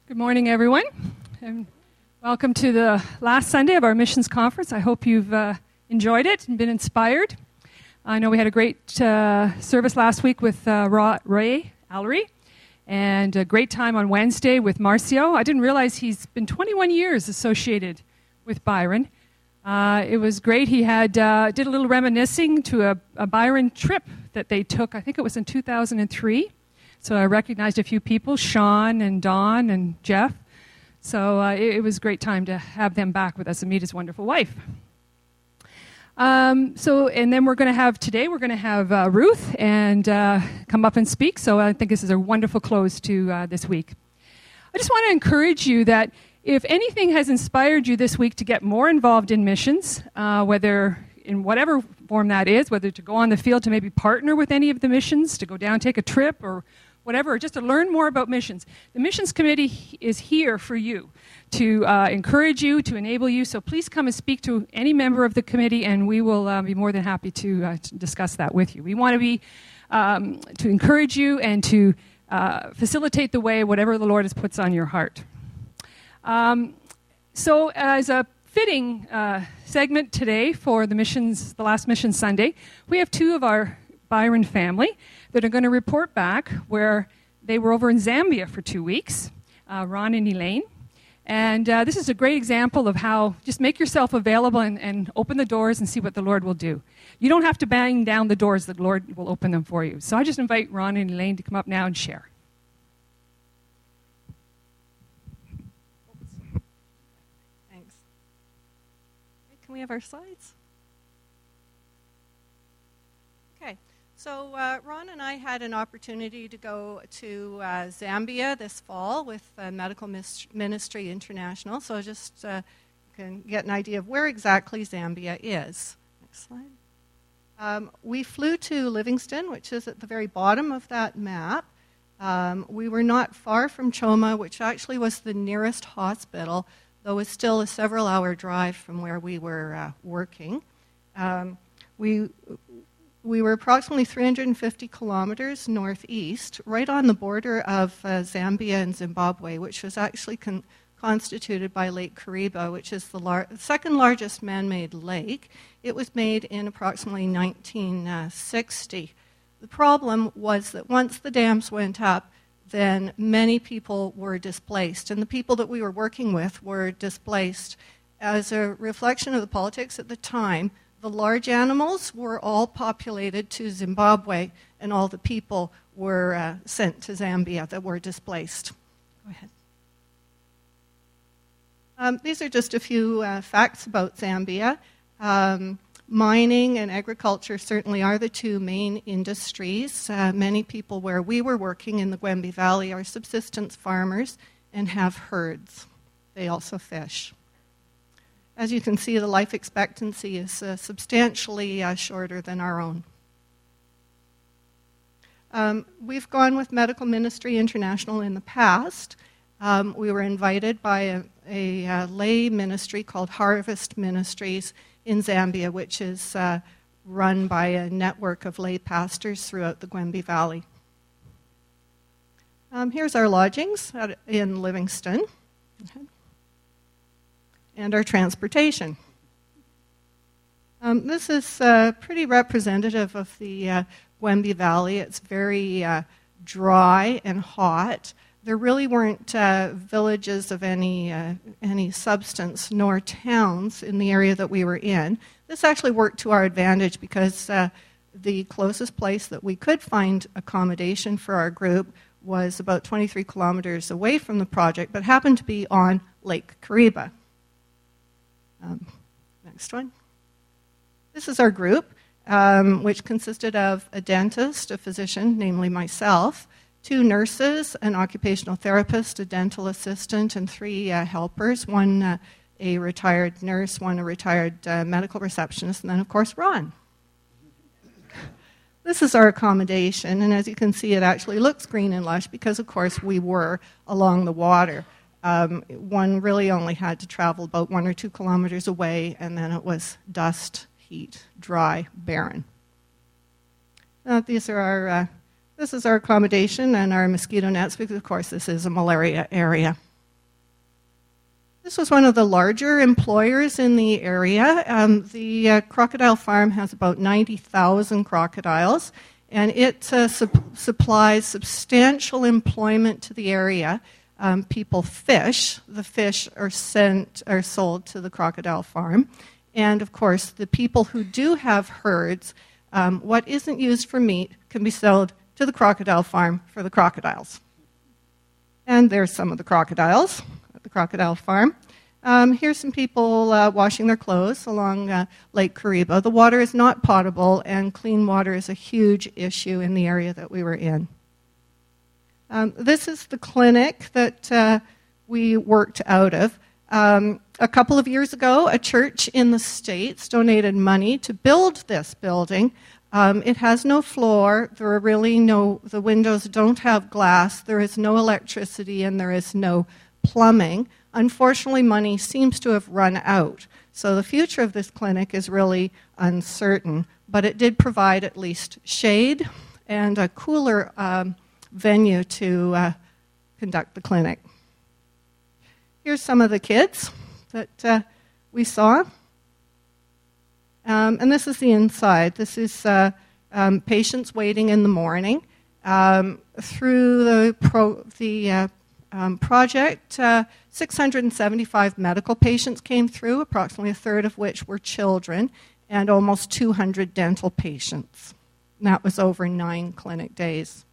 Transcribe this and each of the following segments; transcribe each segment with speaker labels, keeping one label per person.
Speaker 1: Good morning, everyone, and welcome to the last Sunday of our missions conference. I hope you've enjoyed it and been inspired. I know we had a great service last week with Ray Allery, and a great time on Wednesday with Marcio. I didn't realize he's been 21 years associated with Byron. It was great. He had did a little reminiscing to a Byron trip that they took. I think it was in 2003. So I recognized a few people, Sean and Don and Jeff. So it was a great time to have them back with us and meet his wonderful wife. And then we're going to have Ruth and come up and speak. So I think this is a wonderful close to this week. I just want to encourage you that if anything has inspired you this week to get more involved in missions, whether in whatever form that is, whether to go on the field to maybe partner with any of the missions, to go down, take a trip, or whatever, or just to learn more about missions. The Missions Committee is here for you, to encourage you, to enable you. So please come and speak to any member of the committee, and we will be more than happy to discuss that with you. We want to be to encourage you and to facilitate the way, whatever the Lord has puts on your heart. So as a fitting segment today for the last Mission Sunday, we have two of our Byron family that are going to report back where they were over in Zambia for 2 weeks, Ron and Elaine. And this is a great example of how just make yourself available and open the doors and see what the Lord will do. You don't have to bang down the doors, the Lord will open them for you. So I just invite Ron and Elaine to come up now and share.
Speaker 2: Thanks. Can we have our slides? Okay. So Ron and I had an opportunity to go to Zambia this fall with Medical Ministry International. So just can get an idea of where exactly Zambia is. Next slide. We flew to Livingstone, which is at the very bottom of that map. We were not far from Choma, which actually was the nearest hospital, though it's still a several-hour drive from where we were working. We were approximately 350 kilometers northeast, right on the border of Zambia and Zimbabwe, which was actually constituted by Lake Kariba, which is the second largest man-made lake. It was made in approximately 1960. The problem was that once the dams went up, then many people were displaced, and the people that we were working with were displaced. As a reflection of the politics at the time, the large animals were all populated to Zimbabwe, and all the people were sent to Zambia that were displaced. Go ahead. These are just a few facts about Zambia. Mining and agriculture certainly are the two main industries. Many people where we were working in the Gwembe Valley are subsistence farmers and have herds. They also fish. As you can see, the life expectancy is substantially shorter than our own. We've gone with Medical Ministry International in the past. We were invited by a lay ministry called Harvest Ministries in Zambia, which is run by a network of lay pastors throughout the Gwembe Valley. Here's our lodgings in Livingstone. Okay. And our transportation. This is pretty representative of the Gwembe Valley. It's very dry and hot. There really weren't villages of any substance nor towns in the area that we were in. This actually worked to our advantage because the closest place that we could find accommodation for our group was about 23 kilometers away from the project, but happened to be on Lake Kariba. Next one. This is our group, which consisted of a dentist, a physician, namely myself, 2 nurses, an occupational therapist, a dental assistant, and 3 helpers, one a retired nurse, one a retired medical receptionist, and then, of course, Ron. This is our accommodation, and as you can see, it actually looks green and lush because, of course, we were along the water. One really only had to travel about 1 or 2 kilometers away, and then it was dust, heat, dry, barren. This is our accommodation and our mosquito nets, because, of course, this is a malaria area. This was one of the larger employers in the area. The crocodile farm has about 90,000 crocodiles, and it supplies substantial employment to the area. People fish. The fish are sold to the crocodile farm. And, of course, the people who do have herds, what isn't used for meat can be sold to the crocodile farm for the crocodiles. And there's some of the crocodiles at the crocodile farm. Here's some people washing their clothes along Lake Kariba. The water is not potable, and clean water is a huge issue in the area that we were in. This is the clinic that we worked out of. A couple of years ago, a church in the States donated money to build this building. It has no floor. The windows don't have glass. There is no electricity, and there is no plumbing. Unfortunately, money seems to have run out. So the future of this clinic is really uncertain. But it did provide at least shade and a cooler venue to conduct the clinic. Here's some of the kids that we saw. And this is the inside. This is patients waiting in the morning. Through the project, 675 medical patients came through, approximately a third of which were children, and almost 200 dental patients. And that was over 9 clinic days.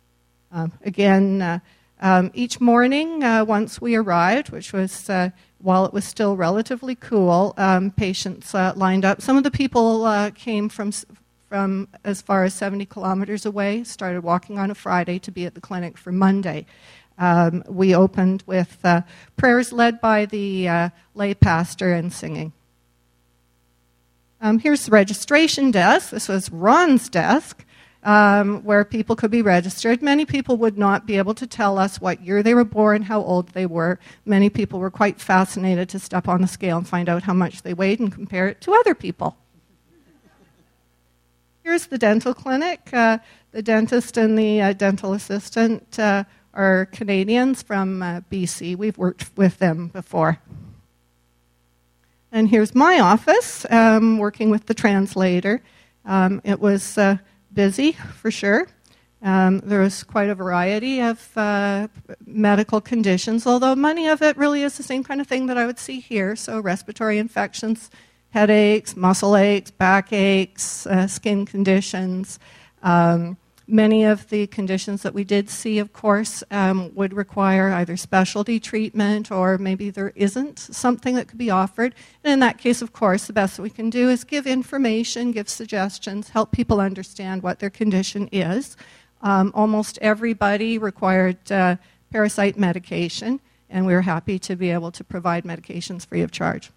Speaker 2: Each morning, once we arrived, which was while it was still relatively cool, patients lined up. Some of the people came from as far as 70 kilometers away, started walking on a Friday to be at the clinic for Monday. We opened with prayers led by the lay pastor and singing. Here's the registration desk. This was Ron's desk, where people could be registered. Many people would not be able to tell us what year they were born, how old they were. Many people were quite fascinated to step on the scale and find out how much they weighed and compare it to other people. Here's the dental clinic. The dentist and the dental assistant are Canadians from BC. We've worked with them before. And here's my office, working with the translator. It was busy, for sure. There was quite a variety of medical conditions, although many of it really is the same kind of thing that I would see here. So respiratory infections, headaches, muscle aches, back aches, skin conditions. Many of the conditions that we did see, of course, would require either specialty treatment or maybe there isn't something that could be offered. And in that case, of course, the best that we can do is give information, give suggestions, help people understand what their condition is. Almost everybody required parasite medication, and we were happy to be able to provide medications free of charge.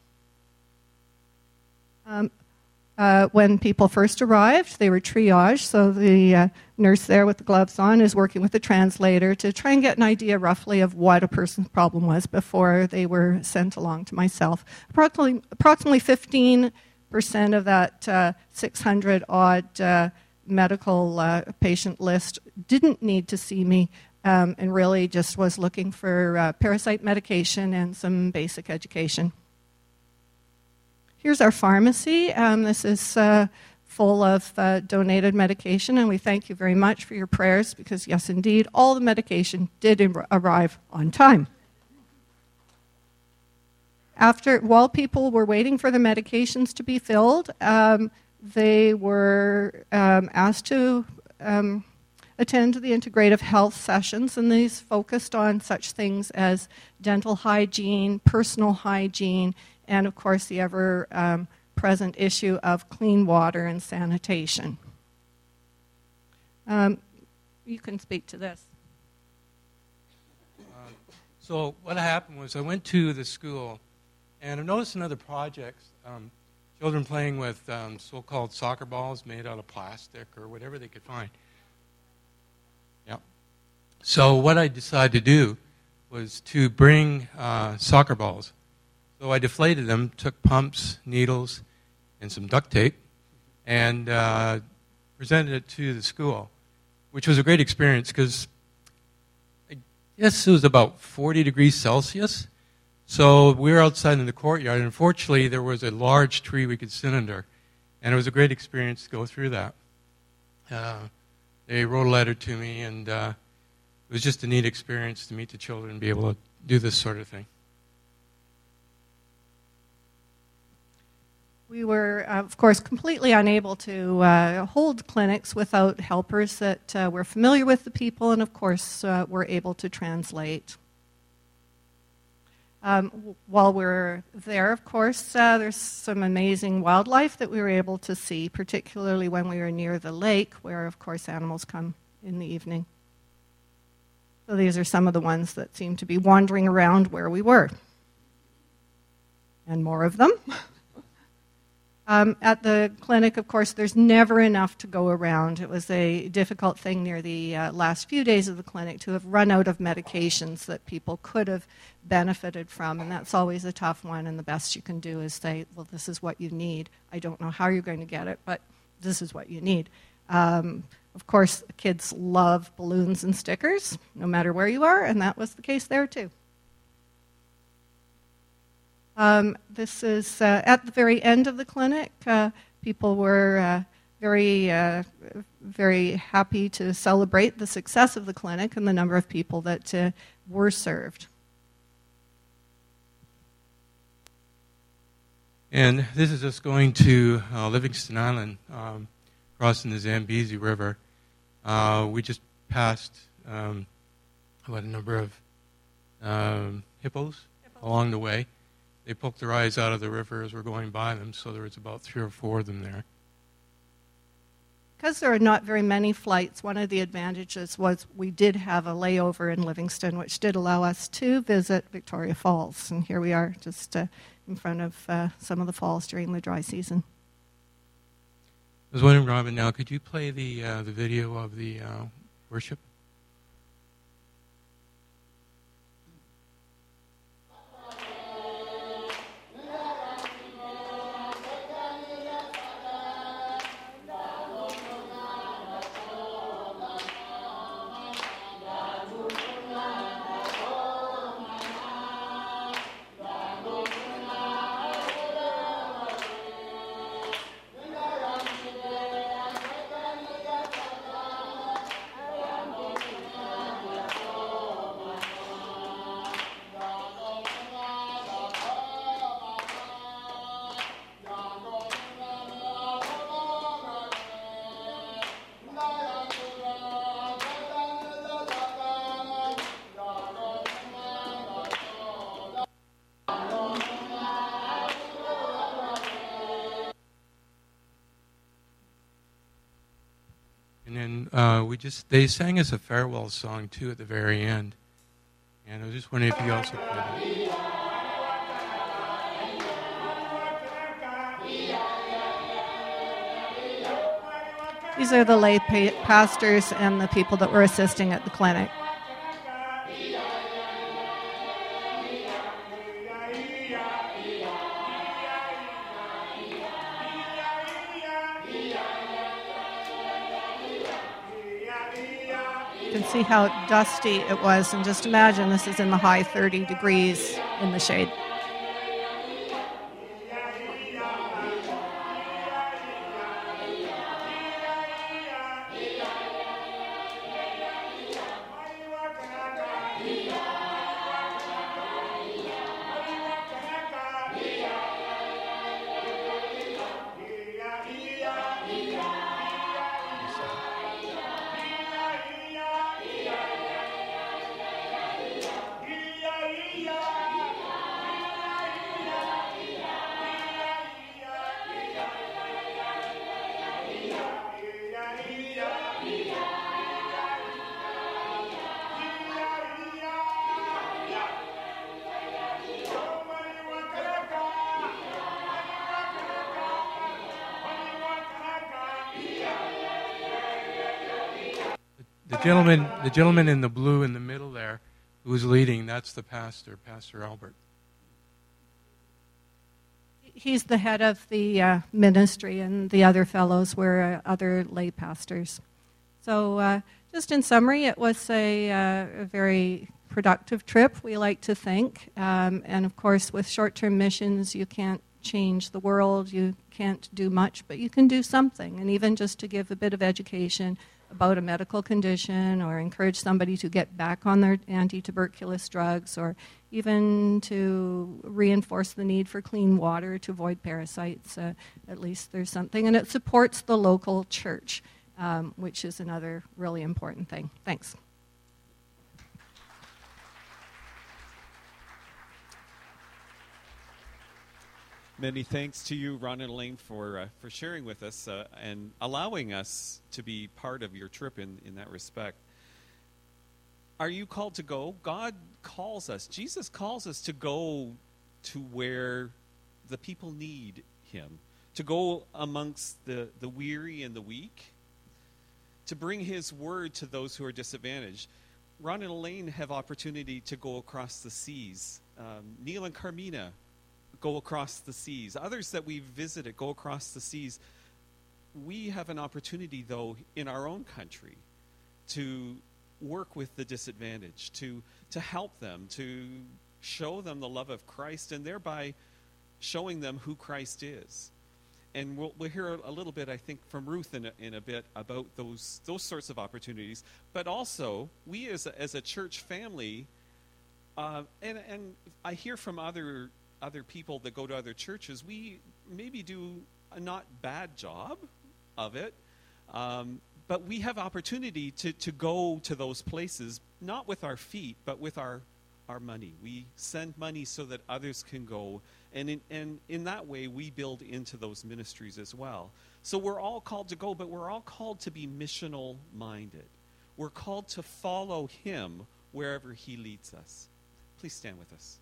Speaker 2: When people first arrived, they were triaged, so the nurse there with the gloves on is working with the translator to try and get an idea roughly of what a person's problem was before they were sent along to myself. Approximately 15% of that 600-odd medical patient list didn't need to see me and really just was looking for parasite medication and some basic education. Here's our pharmacy. This is full of donated medication, and we thank you very much for your prayers because, yes, indeed, all the medication did arrive on time. While people were waiting for the medications to be filled, they were asked to attend to the integrative health sessions, and these focused on such things as dental hygiene, personal hygiene, and, of course, the ever-present issue of clean water and sanitation. You can speak to this.
Speaker 3: So what happened was I went to the school, and I noticed in other projects, children playing with so-called soccer balls made out of plastic or whatever they could find. Yeah. So what I decided to do was to bring soccer balls. So I deflated them, took pumps, needles, and some duct tape, and presented it to the school, which was a great experience because I guess it was about 40 degrees Celsius. So we were outside in the courtyard, and unfortunately there was a large tree we could sit under, and it was a great experience to go through that. They wrote a letter to me, and it was just a neat experience to meet the children and be able to do this sort of thing.
Speaker 2: We were, of course, completely unable to hold clinics without helpers that were familiar with the people and, of course, were able to translate. While we were there, of course, there's some amazing wildlife that we were able to see, particularly when we were near the lake, where, of course, animals come in the evening. So these are some of the ones that seem to be wandering around where we were. And more of them. At the clinic, of course, there's never enough to go around. It was a difficult thing near the last few days of the clinic to have run out of medications that people could have benefited from, and that's always a tough one, and the best you can do is say, well, this is what you need. I don't know how you're going to get it, but this is what you need. Of course, kids love balloons and stickers, no matter where you are, and that was the case there, too. This is at the very end of the clinic. People were very happy to celebrate the success of the clinic and the number of people that were served.
Speaker 3: And this is us going to Livingston Island, crossing the Zambezi River. We just passed a number of hippos along the way. They poked their eyes out of the river as we're going by them, so there was about 3 or 4 of them there.
Speaker 2: Because there are not very many flights, one of the advantages was we did have a layover in Livingston, which did allow us to visit Victoria Falls. And here we are, just in front of some of the falls during the dry season.
Speaker 3: I was wondering, Robin, now could you play the video of the worship? And then they sang us a farewell song, too, at the very end. And I was just wondering if you also played it.
Speaker 2: These are the lay pastors and the people that were assisting at the clinic. You can see how dusty it was, and just imagine this is in the high 30 degrees in the shade.
Speaker 3: The gentleman in the blue in the middle there, who's leading, that's the pastor, Pastor Albert.
Speaker 2: He's the head of the ministry, and the other fellows were other lay pastors. So just in summary, it was a very productive trip, we like to think. And of course, with short-term missions, you can't change the world, you can't do much, but you can do something. And even just to give a bit of education about a medical condition, or encourage somebody to get back on their anti-tuberculous drugs, or even to reinforce the need for clean water to avoid parasites, at least there's something. And it supports the local church, which is another really important thing. Thanks.
Speaker 4: Many thanks to you, Ron and Elaine, for sharing with us and allowing us to be part of your trip in that respect. Are you called to go? God calls us. Jesus calls us to go to where the people need him, to go amongst the weary and the weak, to bring his word to those who are disadvantaged. Ron and Elaine have opportunity to go across the seas. Neil and Carmina go across the seas. Others that we've visited go across the seas. We have an opportunity, though, in our own country to work with the disadvantaged, to help them, to show them the love of Christ, and thereby showing them who Christ is. And we'll hear a little bit, I think, from Ruth in a bit about those sorts of opportunities. But also, we as a church family, and I hear from other people that go to other churches, we maybe do a not bad job of it, but we have opportunity to go to those places, not with our feet, but with our money. We send money so that others can go, and in that way we build into those ministries as well. So we're all called to go, but we're all called to be missional minded. We're called to follow him wherever he leads us. Please stand with us.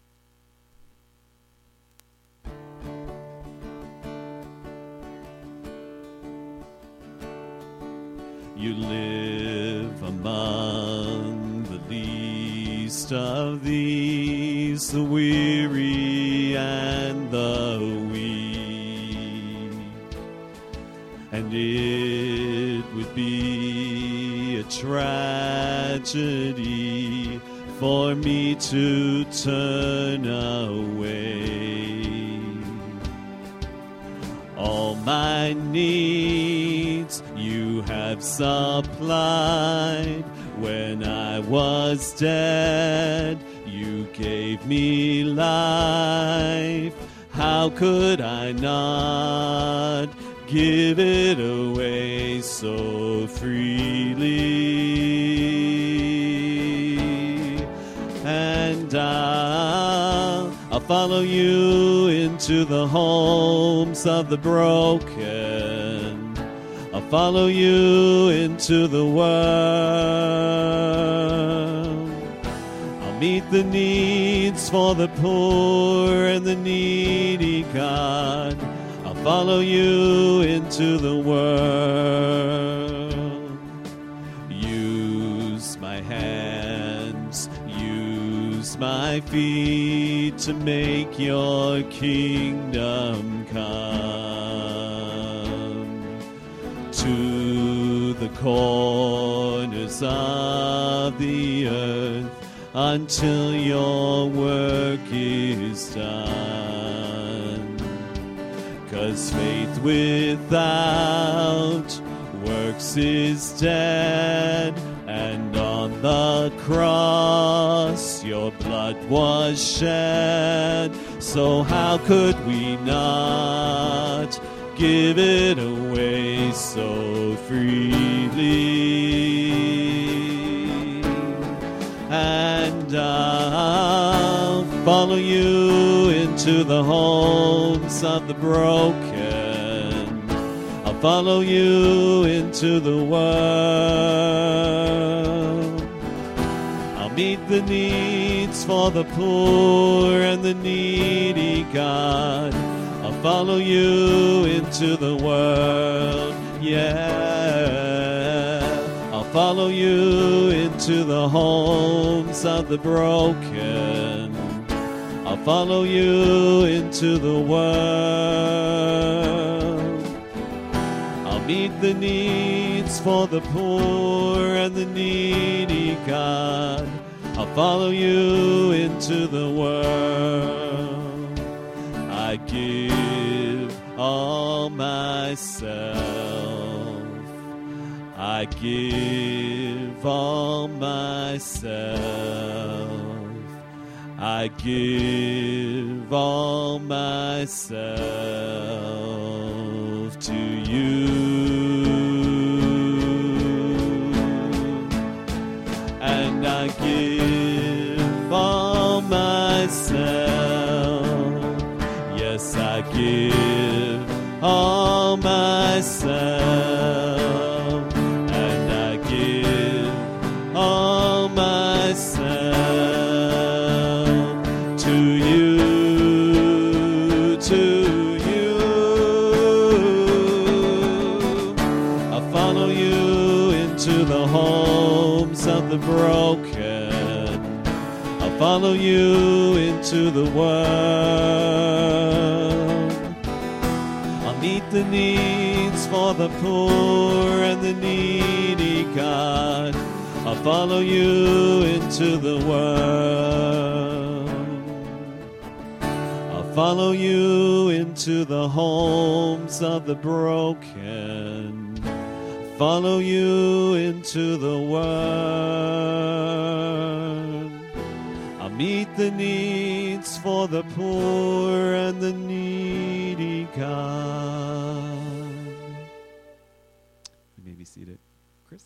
Speaker 4: You live among the least of these, the weary and the weak, and it would be a tragedy for me to turn away. All my needs you have supplied. When I was dead, you gave me life. How could I not give it away so freely? And I'll follow you into the homes of the broken. I'll follow you into the world. I'll meet the needs for the poor and the needy, God. I'll follow you into the world. Use my hands, use my feet to make your kingdom come to the corners of the earth until your work is done. 'Cause faith without works is dead, and on the cross your blood was shed. So how could we not give it away so freely? And I'll follow you into the homes of the broken. I'll follow you into the world. I'll meet the needs for the poor and the needy, God. I'll follow you into the world, yeah. I'll follow you into the homes of the broken. I'll follow you into the world. I'll meet the needs for the poor and the needy, God. I'll follow you into the world. I give all myself. I give all myself. I give all myself to you. And I give all myself. Yes, I give all myself. And I give all myself to you, to you. I follow you into the homes of the broken. I follow you into the world. I'll meet the needs for the poor and the needy, God. I'll follow you into the world. I'll follow you into the homes of the broken. Follow you into the world. I'll meet the needs for the poor and the needy, God. You may be seated. Chris?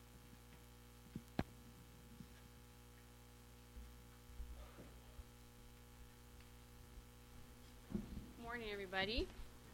Speaker 5: Morning, everybody.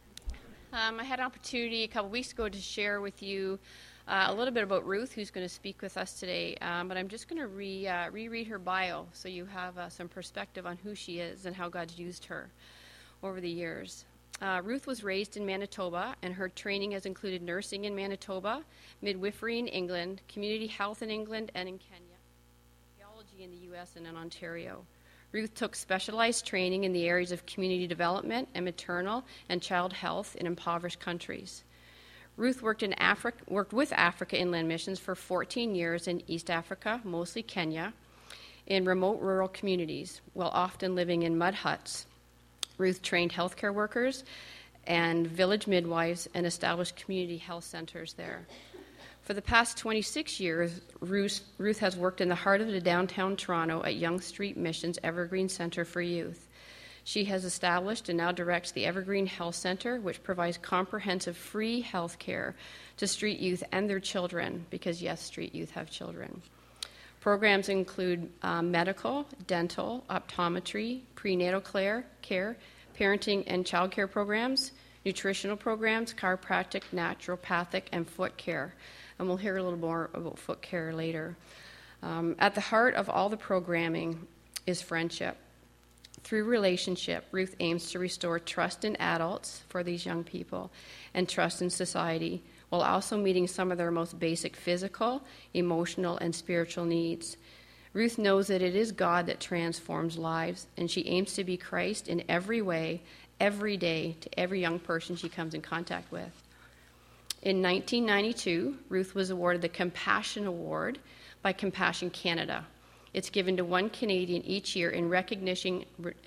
Speaker 5: I had an opportunity a couple weeks ago to share with you a little bit about Ruth, who's going to speak with us today. But I'm just going to reread her bio so you have some perspective on who she is and how God's used her over the years. Ruth was raised in Manitoba, and her training has included nursing in Manitoba, midwifery in England, community health in England and in Kenya, theology in the U.S. and in Ontario. Ruth took specialized training in the areas of community development and maternal and child health in impoverished countries. Ruth worked with Africa Inland Missions for 14 years in East Africa, mostly Kenya, in remote rural communities, while often living in mud huts. Ruth trained healthcare workers and village midwives and established community health centers there. For the past 26 years, Ruth has worked in the heart of the downtown Toronto at Yonge Street Mission's Evergreen Center for Youth. She has established and now directs the Evergreen Health Center, which provides comprehensive free health care to street youth and their children, because yes, street youth have children. Programs include medical, dental, optometry, prenatal care, parenting and child care programs, nutritional programs, chiropractic, naturopathic, and foot care. And we'll hear a little more about foot care later. At the heart of all the programming is friendship. Through relationship, Ruth aims to restore trust in adults for these young people and trust in society, while also meeting some of their most basic physical, emotional, and spiritual needs. Ruth knows that it is God that transforms lives, and she aims to be Christ in every way, every day, to every young person she comes in contact with. In 1992, Ruth was awarded the Compassion Award by Compassion Canada. It's given to one Canadian each year in recognition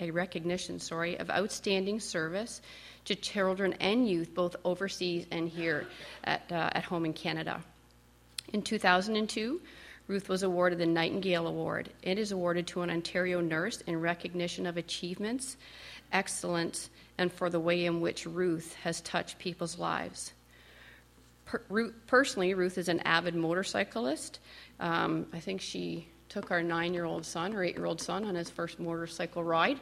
Speaker 5: of outstanding service to children and youth, both overseas and here at home in Canada. In 2002, Ruth was awarded the Nightingale Award. It is awarded to an Ontario nurse in recognition of achievements, excellence, and for the way in which Ruth has touched people's lives. Personally, Ruth is an avid motorcyclist. I think she took our 9-year-old son or 8-year-old son on his first motorcycle ride.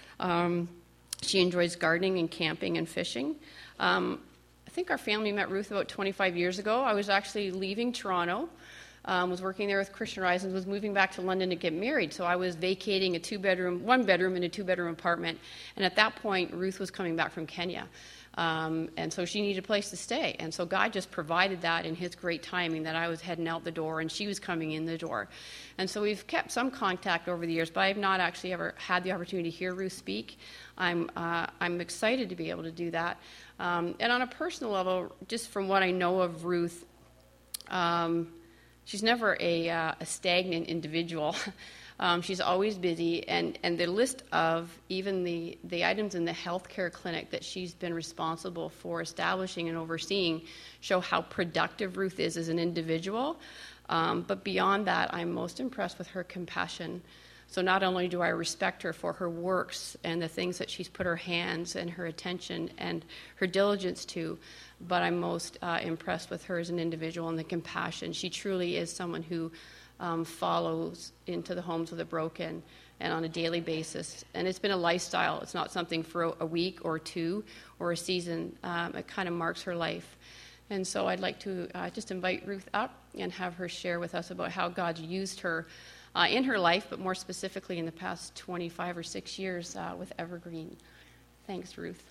Speaker 5: She enjoys gardening and camping and fishing. I think our family met Ruth about 25 years ago. I was actually leaving Toronto, was working there with Christian Horizons, was moving back to London to get married. So I was vacating a one bedroom and a 2-bedroom apartment. And at that point, Ruth was coming back from Kenya. And so she needed a place to stay. And so God just provided that in his great timing, that I was heading out the door and she was coming in the door. And so we've kept some contact over the years, but I've not actually ever had the opportunity to hear Ruth speak. I'm excited to be able to do that. And on a personal level, just from what I know of Ruth, she's never a stagnant individual. She's always busy, and the list of even the items in the healthcare clinic that she's been responsible for establishing and overseeing show how productive Ruth is as an individual. But beyond that, I'm most impressed with her compassion. So not only do I respect her for her works and the things that she's put her hands and her attention and her diligence to, but I'm most impressed with her as an individual and the compassion. She truly is someone who follows into the homes of the broken and on a daily basis. And it's been a lifestyle. It's not something for a week or two or a season. It kind of marks her life. And so I'd like to just invite Ruth up and have her share with us about how God's used her in her life, but more specifically in the past 25 or 6 years with Evergreen. Thanks, Ruth.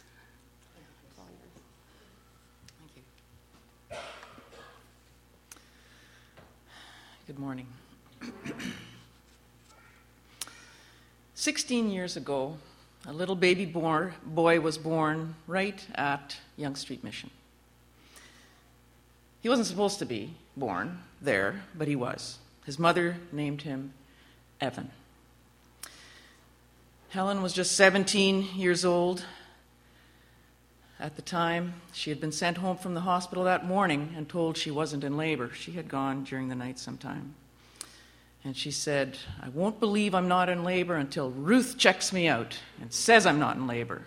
Speaker 6: Thank you. Good morning. 16 years ago, a little baby boy was born right at Yonge Street Mission. He wasn't supposed to be born there, but he was. His mother named him Evan. Helen was just 17 years old at the time. She had been sent home from the hospital that morning and told she wasn't in labor. She had gone during the night sometime. And she said, "I won't believe I'm not in labor until Ruth checks me out and says I'm not in labor."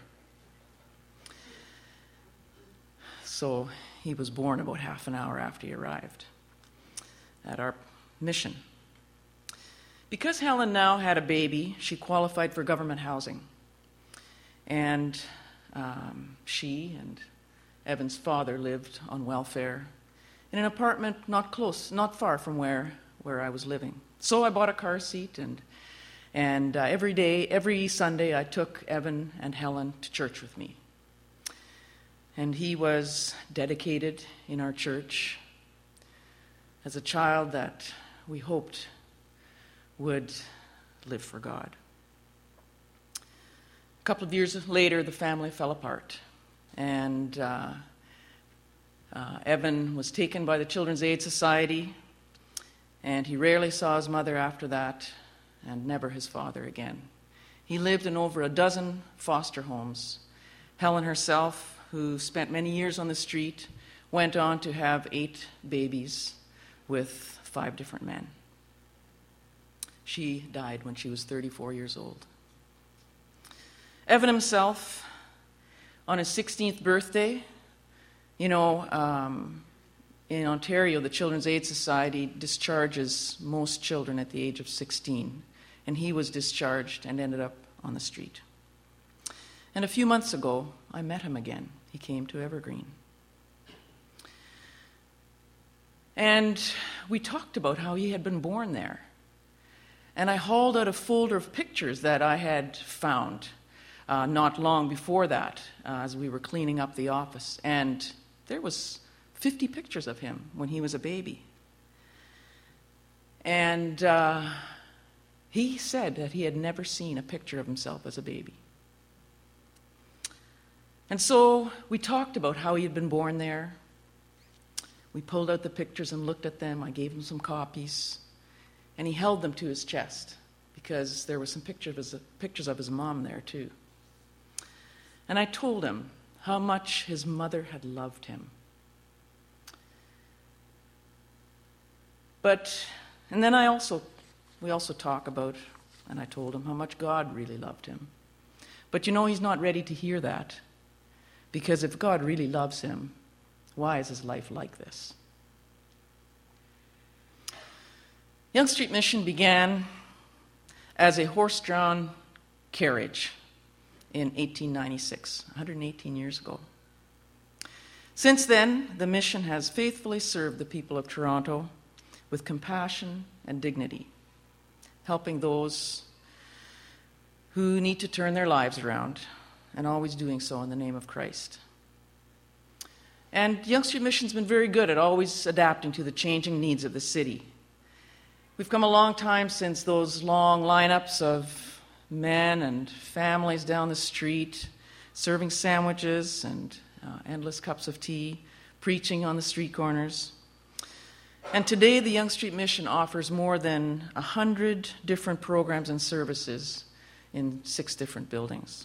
Speaker 6: So he was born about half an hour after he arrived at our mission. Because Helen now had a baby, she qualified for government housing. And she and Evan's father lived on welfare in an apartment not far from where I was living. So I bought a car seat, and every Sunday, I took Evan and Helen to church with me. And he was dedicated in our church as a child that we hoped would live for God. A couple of years later, the family fell apart, and Evan was taken by the Children's Aid Society, and he rarely saw his mother after that, and never his father again. He lived in over a dozen foster homes. Helen herself, who spent many years on the street, went on to have 8 babies with 5 different men. She died when she was 34 years old. Evan himself, on his 16th birthday, in Ontario, the Children's Aid Society discharges most children at the age of 16, and he was discharged and ended up on the street. And a few months ago, I met him again. He came to Evergreen. And we talked about how he had been born there. And I hauled out a folder of pictures that I had found not long before that as we were cleaning up the office. And there was 50 pictures of him when he was a baby. And he said that he had never seen a picture of himself as a baby. And so we talked about how he had been born there. We pulled out the pictures and looked at them. I gave him some copies. And he held them to his chest because there were some pictures of his mom there too. And I told him how much his mother had loved him. And then we also talk about, and I told him how much God really loved him. But he's not ready to hear that. Because if God really loves him, why is his life like this? Yonge Street Mission began as a horse-drawn carriage in 1896, 118 years ago. Since then, the mission has faithfully served the people of Toronto with compassion and dignity, helping those who need to turn their lives around, and always doing so in the name of Christ. And Yonge Street Mission's been very good at always adapting to the changing needs of the city. We've come a long time since those long lineups of men and families down the street, serving sandwiches and endless cups of tea, preaching on the street corners. And today, the Yonge Street Mission offers more than 100 different programs and services in 6 different buildings.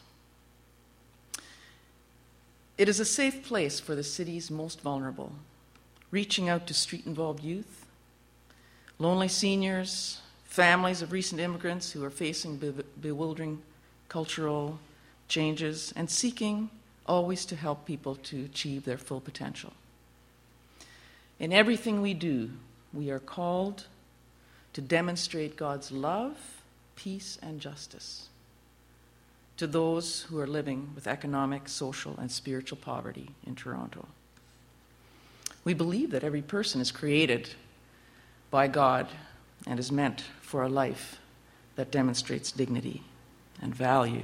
Speaker 6: It is a safe place for the city's most vulnerable, reaching out to street-involved youth, lonely seniors, families of recent immigrants who are facing bewildering cultural changes, and seeking always to help people to achieve their full potential. In everything we do, we are called to demonstrate God's love, peace, and justice to those who are living with economic, social, and spiritual poverty in Toronto. We believe that every person is created by God and is meant for a life that demonstrates dignity and value.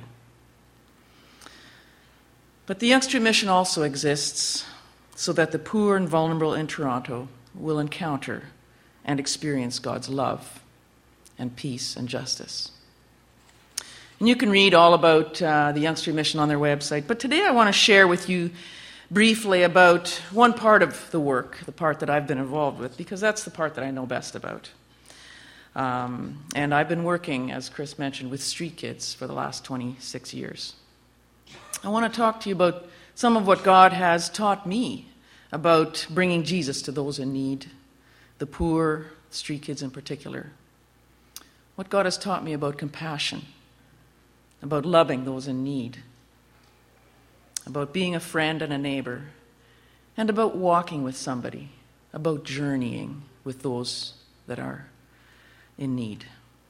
Speaker 6: But the Yonge Street Mission also exists so that the poor and vulnerable in Toronto will encounter and experience God's love and peace and justice. And you can read all about the Yonge Street Mission on their website, but today I want to share with you briefly about one part of the work, the part that I've been involved with, because that's the part that I know best about. And I've been working, as Chris mentioned, with street kids for the last 26 years. I want to talk to you about some of what God has taught me about bringing Jesus to those in need, the poor, street kids in particular. What God has taught me about compassion, about loving those in need, about being a friend and a neighbor, and about walking with somebody, about journeying with those that are in need.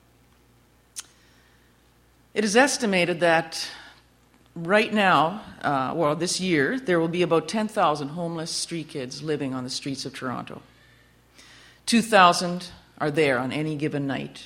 Speaker 6: It is estimated that right now, this year, there will be about 10,000 homeless street kids living on the streets of Toronto. 2,000 are there on any given night.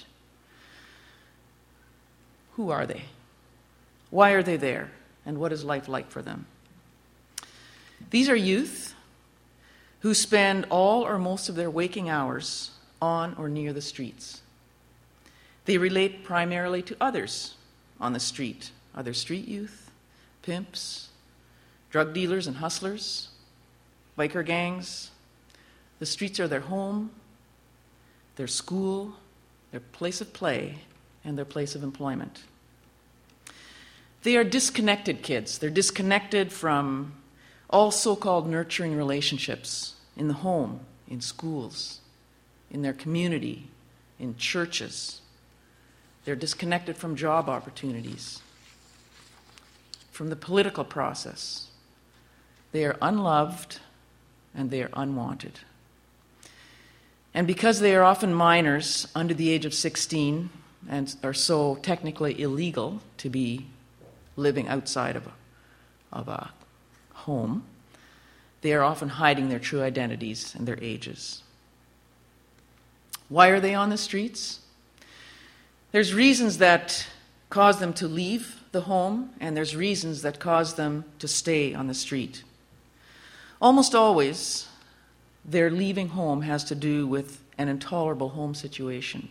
Speaker 6: Who are they? Why are they there? And what is life like for them? These are youth who spend all or most of their waking hours on or near the streets. They relate primarily to others on the street, other street youth, pimps, drug dealers and hustlers, biker gangs. The streets are their home, their school, their place of play, and their place of employment. They are disconnected kids. They're disconnected from all so-called nurturing relationships in the home, in schools, in their community, in churches. They're disconnected from job opportunities, from the political process. They are unloved and they are unwanted. And because they are often minors under the age of 16 and are so technically illegal to be living outside of a home, they are often hiding their true identities and their ages. Why are they on the streets? There's reasons that cause them to leave the home, and there's reasons that cause them to stay on the street. Almost always, their leaving home has to do with an intolerable home situation.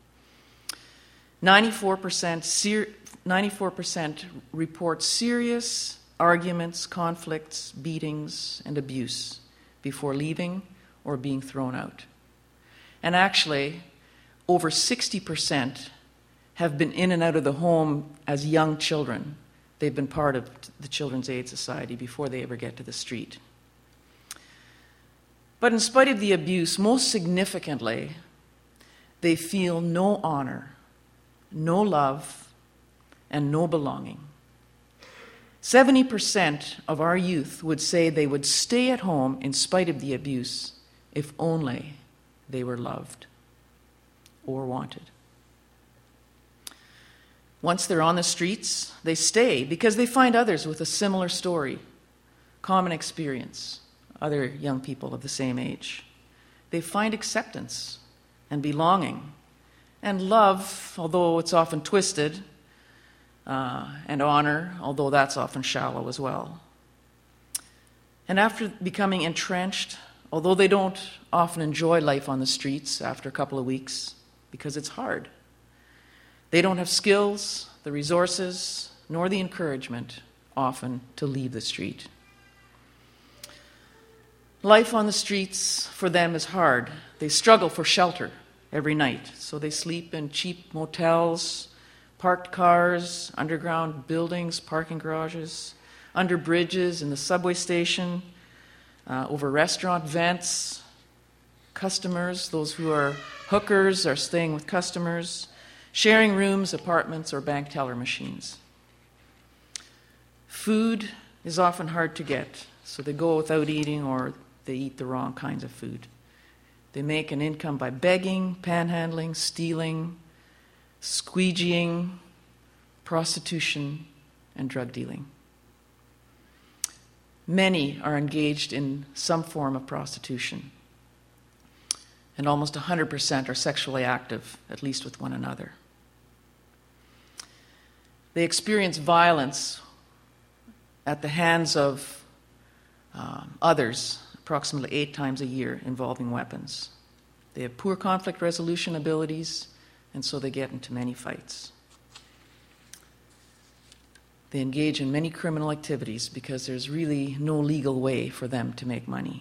Speaker 6: 94% report serious arguments, conflicts, beatings, and abuse before leaving or being thrown out. And actually, over 60% have been in and out of the home as young children. They've been part of the Children's Aid Society before they ever get to the street. But in spite of the abuse, most significantly, they feel no honor, no love, and no belonging. 70% of our youth would say they would stay at home in spite of the abuse if only they were loved or wanted. Once they're on the streets, they stay because they find others with a similar story, common experience, other young people of the same age. They find acceptance and belonging and love, although it's often twisted, and honor, although that's often shallow as well. And after becoming entrenched, although they don't often enjoy life on the streets after a couple of weeks because it's hard, they don't have skills, the resources, nor the encouragement often to leave the street. Life on the streets for them is hard. They struggle for shelter every night, so they sleep in cheap motels, parked cars, underground buildings, parking garages, under bridges, in the subway station, over restaurant vents. Customers, those who are hookers, are staying with customers, sharing rooms, apartments, or bank teller machines. Food is often hard to get, so they go without eating or they eat the wrong kinds of food. They make an income by begging, panhandling, stealing, squeegeeing, prostitution, and drug dealing. Many are engaged in some form of prostitution, and almost 100% are sexually active, at least with one another. They experience violence at the hands of others approximately 8 times a year involving weapons. They have poor conflict resolution abilities, and so they get into many fights. They engage in many criminal activities because there's really no legal way for them to make money.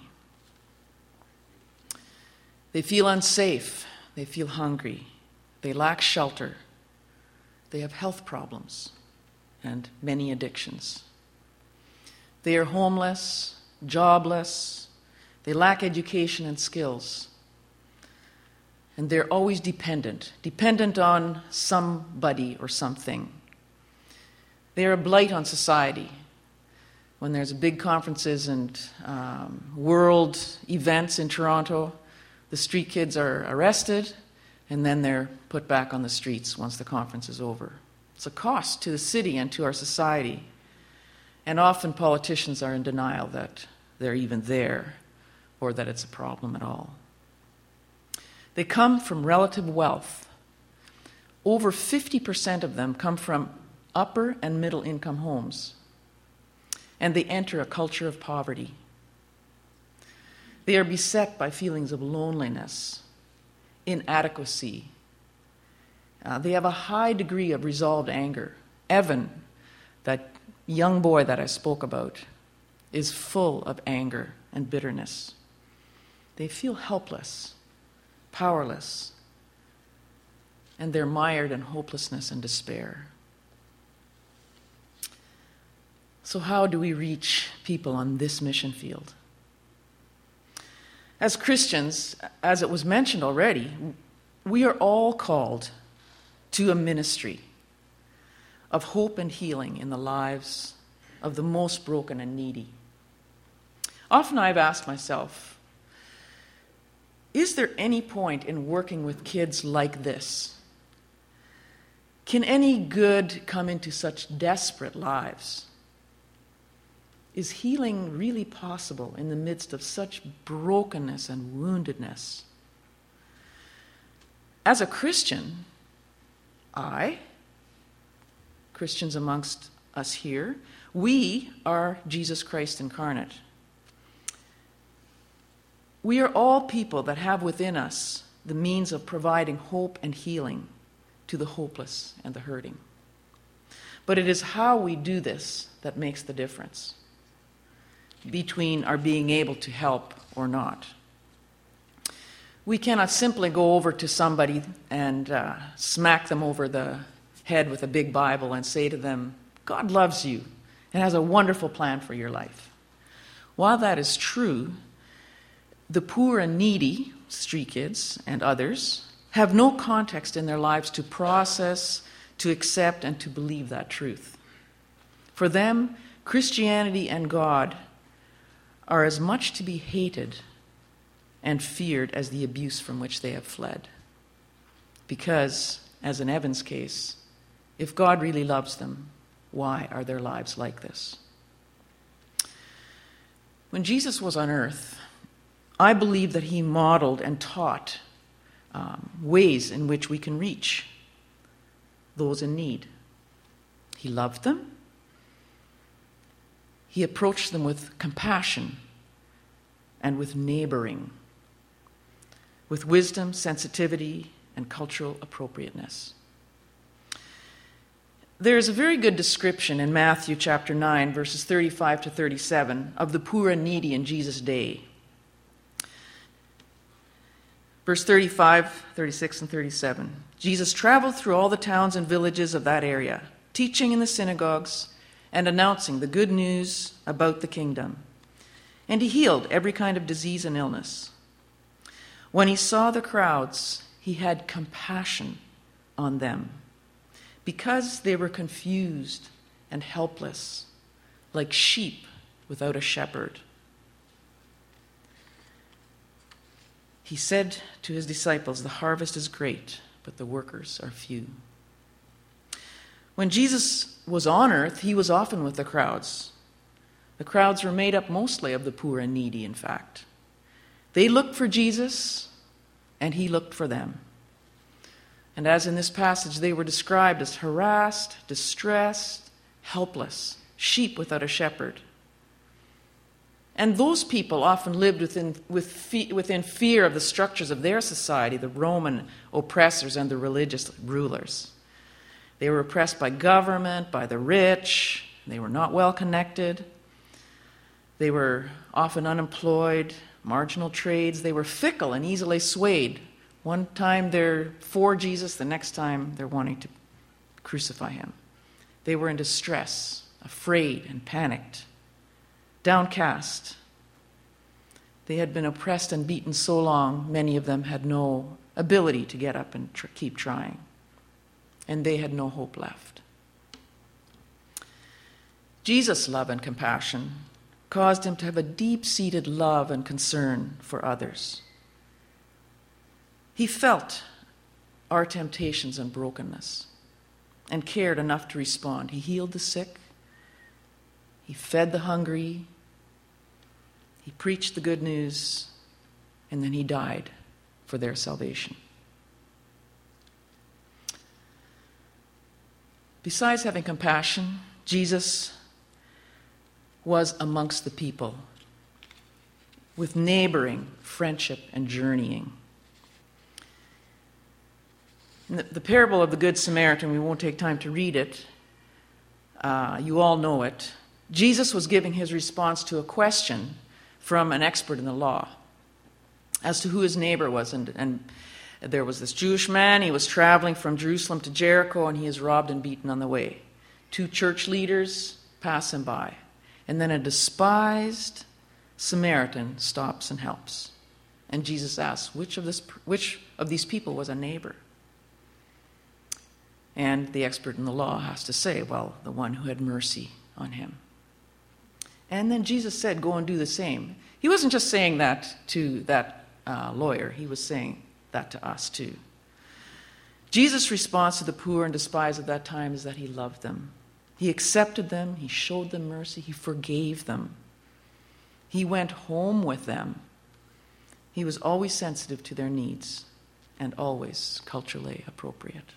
Speaker 6: They feel unsafe. They feel hungry. They lack shelter. They have health problems and many addictions. They are homeless, jobless. They lack education and skills. And they're always dependent on somebody or something. They are a blight on society. When there's big conferences and world events in Toronto, the street kids are arrested, and then they're put back on the streets once the conference is over. It's a cost to the city and to our society. And often politicians are in denial that they're even there or that it's a problem at all. They come from relative wealth. Over 50% of them come from upper and middle income homes, and they enter a culture of poverty. They are beset by feelings of loneliness, inadequacy. They have a high degree of resolved anger. Evan, that young boy that I spoke about, is full of anger and bitterness. They feel helpless, powerless, and they're mired in hopelessness and despair. So how do we reach people on this mission field? As Christians, as it was mentioned already, we are all called to a ministry of hope and healing in the lives of the most broken and needy. Often I've asked myself, is there any point in working with kids like this? Can any good come into such desperate lives? Is healing really possible in the midst of such brokenness and woundedness? As a Christian, Christians amongst us here, we are Jesus Christ incarnate. We are all people that have within us the means of providing hope and healing to the hopeless and the hurting. But it is how we do this that makes the difference between our being able to help or not. We cannot simply go over to somebody and smack them over the head with a big Bible and say to them, God loves you and has a wonderful plan for your life. While that is true, the poor and needy, street kids and others, have no context in their lives to process, to accept, and to believe that truth. For them, Christianity and God are as much to be hated and feared as the abuse from which they have fled. Because, as in Evan's case, if God really loves them, why are their lives like this? When Jesus was on earth, I believe that he modeled and taught ways in which we can reach those in need. He loved them. He approached them with compassion and with neighboring, with wisdom, sensitivity, and cultural appropriateness. There is a very good description in Matthew chapter 9, verses 35 to 37, of the poor and needy in Jesus' day. Verse 35, 36, and 37. Jesus traveled through all the towns and villages of that area, teaching in the synagogues and announcing the good news about the kingdom. And he healed every kind of disease and illness. When he saw the crowds, he had compassion on them, because they were confused and helpless, like sheep without a shepherd. He said to his disciples, "The harvest is great, but the workers are few." When Jesus was on earth, he was often with the crowds. The crowds were made up mostly of the poor and needy, in fact. They looked for Jesus, and he looked for them. And as in this passage, they were described as harassed, distressed, helpless, sheep without a shepherd. And those people often lived within fear of the structures of their society, the Roman oppressors and the religious rulers. They were oppressed by government, by the rich. They were not well connected. They were often unemployed, marginal trades. They were fickle and easily swayed. One time they're for Jesus, the next time they're wanting to crucify him. They were in distress, afraid and panicked, downcast. They had been oppressed and beaten so long, many of them had no ability to get up and keep trying. And they had no hope left. Jesus' love and compassion caused him to have a deep-seated love and concern for others. He felt our temptations and brokenness and cared enough to respond. He healed the sick. He fed the hungry. He preached the good news. And then he died for their salvation. Besides having compassion, Jesus was amongst the people with neighboring, friendship, and journeying. In the parable of the Good Samaritan, we won't take time to read it. You all know it. Jesus was giving his response to a question from an expert in the law as to who his neighbor was. And there was this Jewish man. He was traveling from Jerusalem to Jericho, and he is robbed and beaten on the way. 2 church leaders pass him by. And then a despised Samaritan stops and helps. And Jesus asks, which of these people was a neighbor? And the expert in the law has to say, well, the one who had mercy on him. And then Jesus said, go and do the same. He wasn't just saying that to that lawyer. He was saying that to us too. Jesus' response to the poor and despised at that time is that he loved them. He accepted them. He showed them mercy. He forgave them. He went home with them. He was always sensitive to their needs and always culturally appropriate.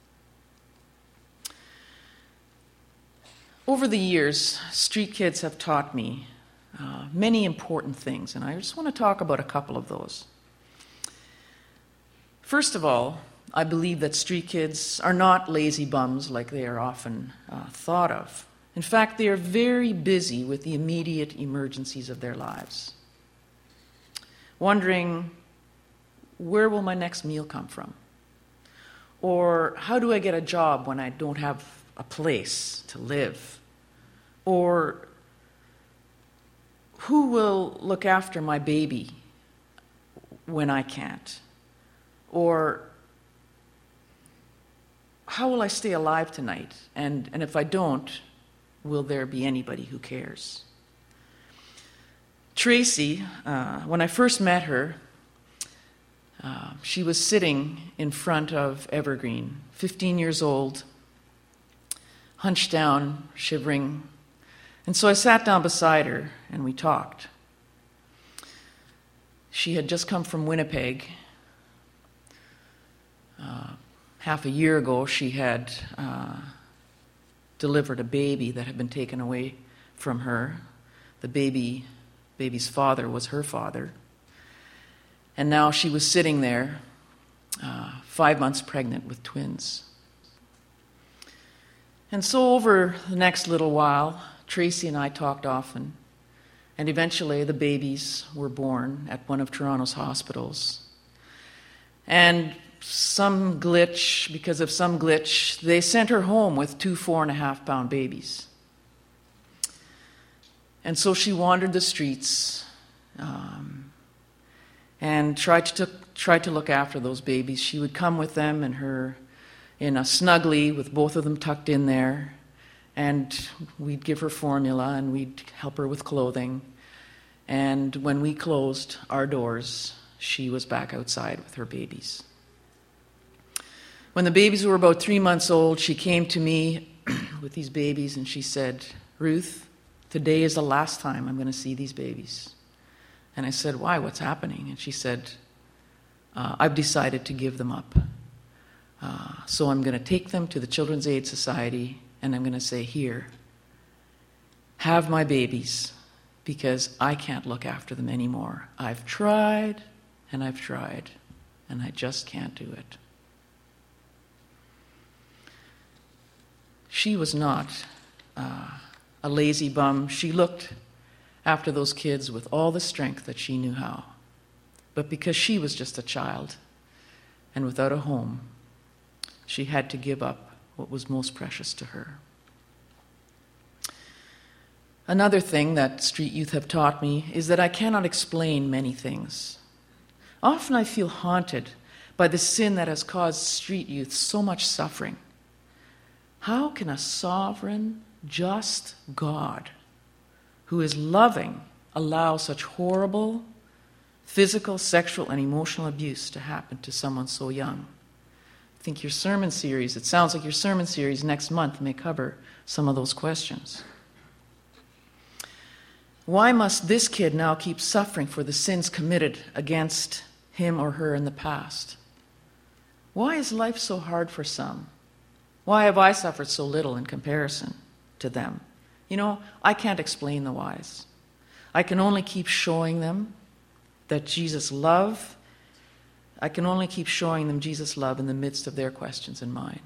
Speaker 6: Over the years, street kids have taught me many important things, and I just want to talk about a couple of those. First of all, I believe that street kids are not lazy bums like they are often thought of. In fact, they are very busy with the immediate emergencies of their lives, wondering, where will my next meal come from? Or how do I get a job when I don't have a place to live? Or who will look after my baby when I can't? Or how will I stay alive tonight? And if I don't, will there be anybody who cares? Tracy, when I first met her, she was sitting in front of Evergreen, 15 years old, hunched down, shivering. And so I sat down beside her and we talked. She had just come from Winnipeg. Half a year ago, she had delivered a baby that had been taken away from her. The baby's father was her father. And now she was sitting there, 5 months pregnant with twins. And so over the next little while, Tracy and I talked often, and eventually the babies were born at one of Toronto's hospitals. And because of some glitch, they sent her home with 2 4.5-pound babies. And so she wandered the streets and tried to look after those babies. She would come with them in a snuggly with both of them tucked in there, and we'd give her formula and we'd help her with clothing. And when we closed our doors, she was back outside with her babies. When the babies were about 3 months old, she came to me with these babies and she said, "Ruth, today is the last time I'm going to see these babies." And I said, "Why? What's happening?" And she said, "I've decided to give them up. So I'm going to take them to the Children's Aid Society and I'm going to say, here, have my babies, because I can't look after them anymore. I've tried and I've tried and I just can't do it." She was not a lazy bum. She looked after those kids with all the strength that she knew how. But because she was just a child and without a home, she had to give up what was most precious to her. Another thing that street youth have taught me is that I cannot explain many things. Often I feel haunted by the sin that has caused street youth so much suffering. How can a sovereign, just God, who is loving, allow such horrible physical, sexual, and emotional abuse to happen to someone so young? I think it sounds like your sermon series next month may cover some of those questions. Why must this kid now keep suffering for the sins committed against him or her in the past? Why is life so hard for some? Why have I suffered so little in comparison to them? I can't explain the whys. I can only keep showing them Jesus' love in the midst of their questions and mine.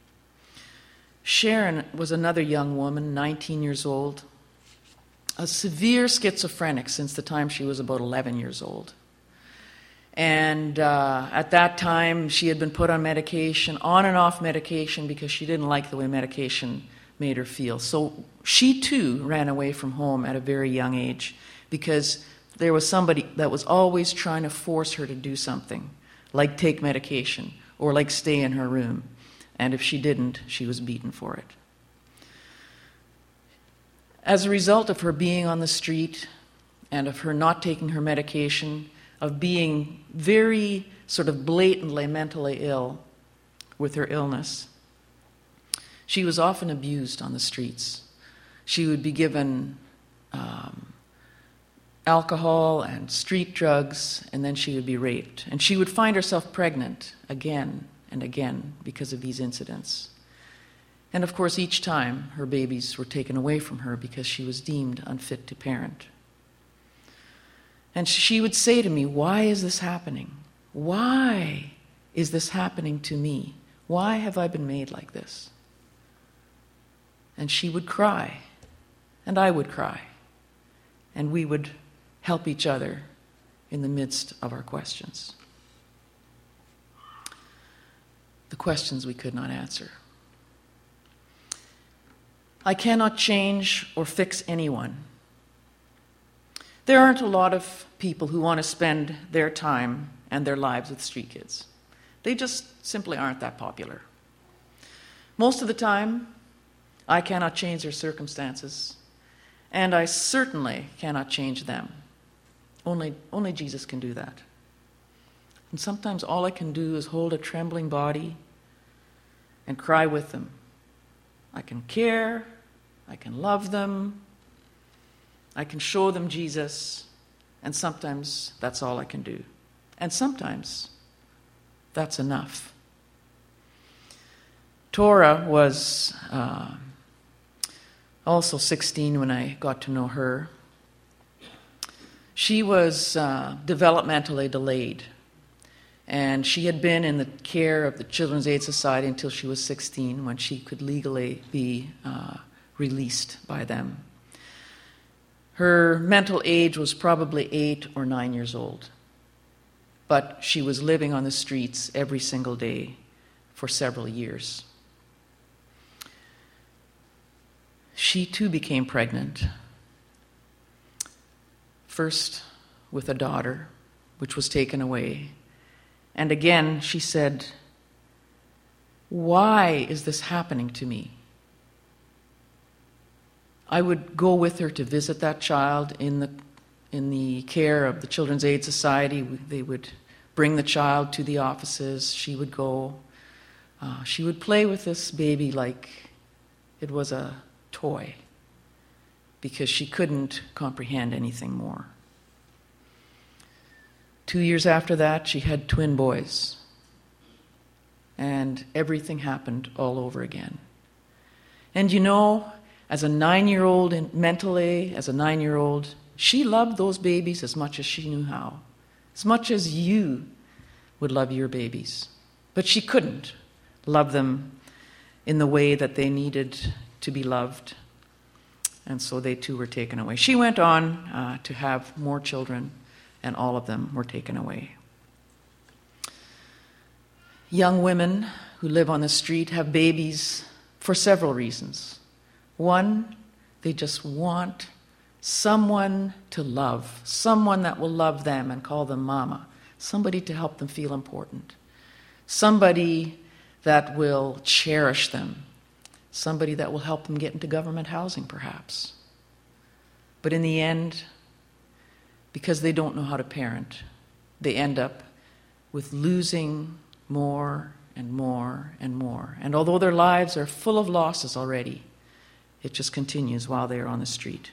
Speaker 6: Sharon was another young woman, 19 years old, a severe schizophrenic since the time she was about 11 years old. And at that time, she had been put on medication, on and off medication, because she didn't like the way medication made her feel. So she too ran away from home at a very young age, because there was somebody that was always trying to force her to do something, like take medication or like stay in her room. And if she didn't, she was beaten for it. As a result of her being on the street and of her not taking her medication, of being very sort of blatantly mentally ill with her illness, she was often abused on the streets. She would be given alcohol and street drugs, and then she would be raped. And she would find herself pregnant again and again because of these incidents. And of course, each time her babies were taken away from her because she was deemed unfit to parent. And she would say to me, "Why is this happening? Why is this happening to me? Why have I been made like this?" And she would cry, and I would cry, and we would help each other in the midst of our questions. The questions we could not answer. I cannot change or fix anyone. There aren't a lot of people who want to spend their time and their lives with street kids. They just simply aren't that popular. Most of the time, I cannot change their circumstances, and I certainly cannot change them. Only Jesus can do that. And sometimes all I can do is hold a trembling body and cry with them. I can care, I can love them, I can show them Jesus, and sometimes that's all I can do. And sometimes that's enough. Tora was also 16 when I got to know her. She was developmentally delayed, and she had been in the care of the Children's Aid Society until she was 16, when she could legally be released by them. Her mental age was probably 8 or 9 years old. but she was living on the streets every single day for several years. She too became pregnant, first with a daughter, which was taken away. And again, she said, "Why is this happening to me?" I would go with her to visit that child in the care of the Children's Aid Society. They would bring the child to the offices. She would go. She would play with this baby like it was a toy, because she couldn't comprehend anything more. 2 years after that, she had twin boys. And everything happened all over again. And you know, as a 9-year-old mentally, as a 9-year-old, she loved those babies as much as she knew how. As much as you would love your babies. But she couldn't love them in the way that they needed to be loved. And so they too were taken away. She went on to have more children, and all of them were taken away. Young women who live on the street have babies for several reasons. One, they just want someone to love, someone that will love them and call them mama, somebody to help them feel important, somebody that will cherish them, somebody that will help them get into government housing, perhaps. But in the end, because they don't know how to parent, they end up with losing more and more and more. And although their lives are full of losses already, it just continues while they are on the street.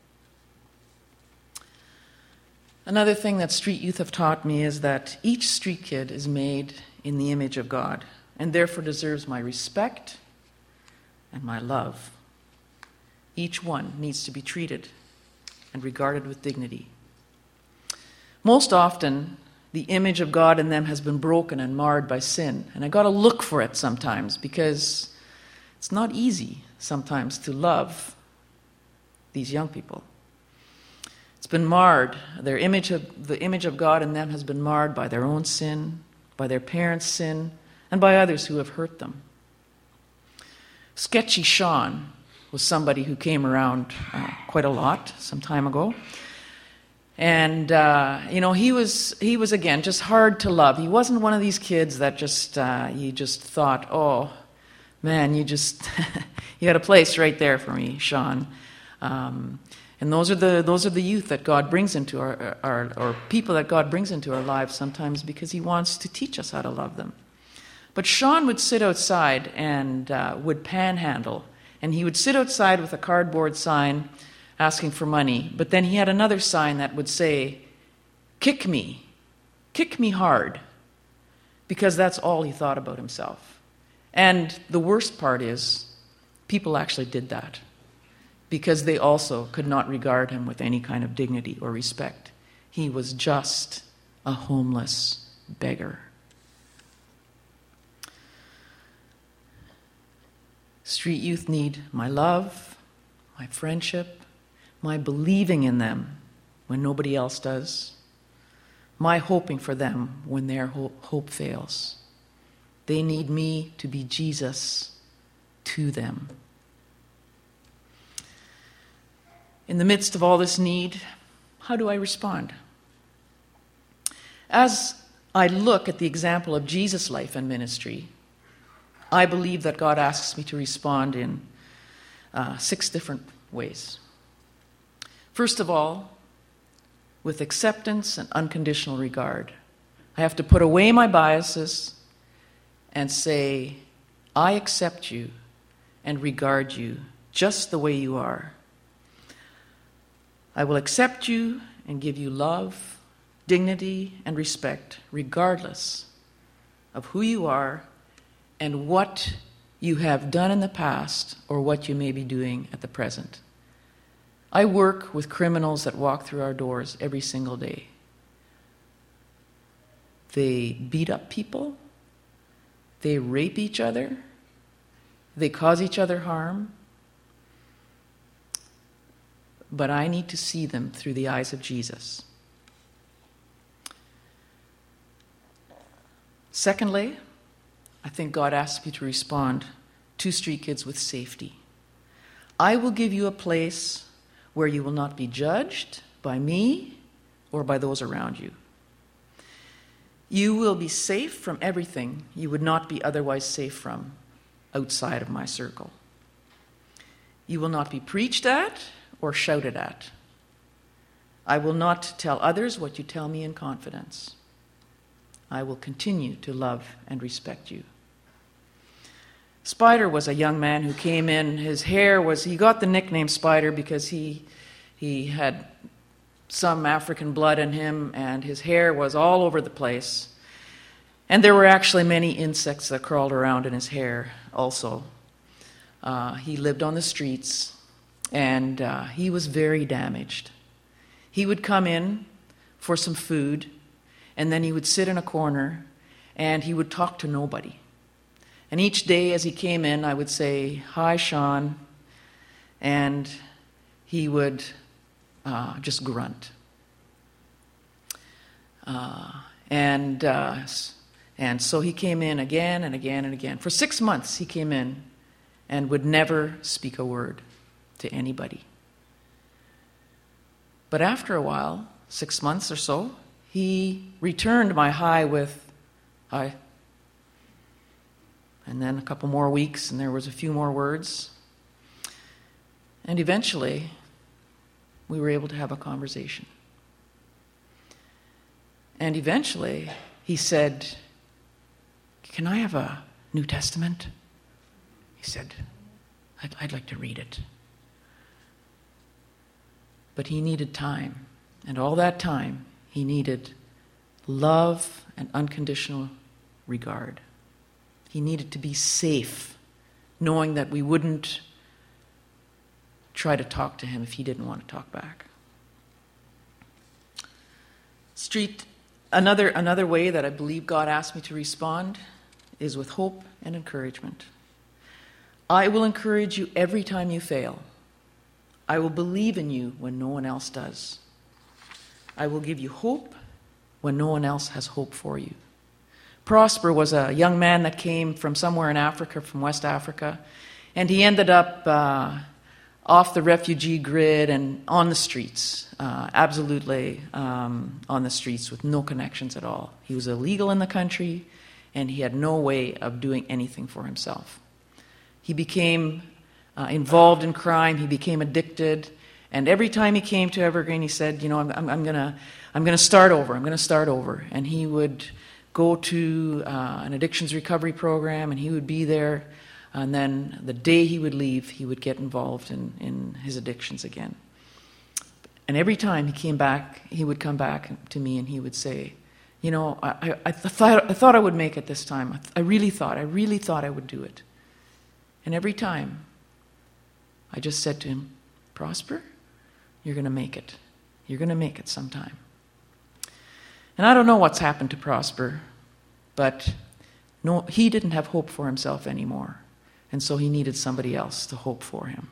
Speaker 6: Another thing that street youth have taught me is that each street kid is made in the image of God, and therefore deserves my respect and my love. Each one needs to be treated and regarded with dignity. Most often, the image of God in them has been broken and marred by sin. And I got to look for it sometimes, because it's not easy sometimes to love these young people. It's been marred. The image of God in them has been marred by their own sin, by their parents' sin, and by others who have hurt them. Sketchy Sean was somebody who came around quite a lot some time ago. And, he was again, just hard to love. He wasn't one of these kids that just, you just thought, oh, man, you just, you got a place right there for me, Sean. And those are the youth that God brings into or people that God brings into our lives sometimes, because he wants to teach us how to love them. But Sean would sit outside and would panhandle. And he would sit outside with a cardboard sign asking for money. But then he had another sign that would say, kick me hard. Because that's all he thought about himself. And the worst part is, people actually did that. Because they also could not regard him with any kind of dignity or respect. He was just a homeless beggar. Street youth need my love, my friendship, my believing in them when nobody else does, my hoping for them when their hope fails. They need me to be Jesus to them. In the midst of all this need, how do I respond? As I look at the example of Jesus' life and ministry, I believe that God asks me to respond in 6 different ways. First of all, with acceptance and unconditional regard. I have to put away my biases and say, I accept you and regard you just the way you are. I will accept you and give you love, dignity, and respect, regardless of who you are and what you have done in the past or what you may be doing at the present. I work with criminals that walk through our doors every single day. They beat up people. They rape each other. They cause each other harm. But I need to see them through the eyes of Jesus. Secondly, I think God asked me to respond to street kids with safety. I will give you a place where you will not be judged by me or by those around you. You will be safe from everything you would not be otherwise safe from outside of my circle. You will not be preached at or shouted at. I will not tell others what you tell me in confidence. I will continue to love and respect you. Spider was a young man who came in. His hair was, he got the nickname Spider because he had some African blood in him, and his hair was all over the place. And there were actually many insects that crawled around in his hair also. He lived on the streets, and he was very damaged. He would come in for some food, and then he would sit in a corner, and he would talk to nobody. And each day as he came in, I would say, "Hi, Sean," and he would just grunt. And so he came in again and again and again. For 6 months he came in and would never speak a word to anybody. But after a while, 6 months or so, he returned my hi with, "Hi." And then a couple more weeks, and there was a few more words. And eventually, we were able to have a conversation. And eventually, he said, "Can I have a New Testament?" He said, I'd like to read it. But he needed time. And all that time, he needed love and unconditional regard. He needed to be safe, knowing that we wouldn't try to talk to him if he didn't want to talk back. Another way that I believe God asked me to respond is with hope and encouragement. I will encourage you every time you fail. I will believe in you when no one else does. I will give you hope when no one else has hope for you. Prosper was a young man that came from somewhere in Africa, from West Africa, and he ended up off the refugee grid and on the streets, absolutely on the streets with no connections at all. He was illegal in the country, and he had no way of doing anything for himself. He became involved in crime. He became addicted, and every time he came to Evergreen, he said, I'm going to start over. I'm going to start over. And he would go to an addictions recovery program, and he would be there. And then the day he would leave, he would get involved in his addictions again. And every time he came back, he would come back to me and he would say, I thought I would make it this time. I really thought I would do it. And every time, I just said to him, "Prosper, you're going to make it. You're going to make it sometime." And I don't know what's happened to Prosper, but no, he didn't have hope for himself anymore. And so he needed somebody else to hope for him.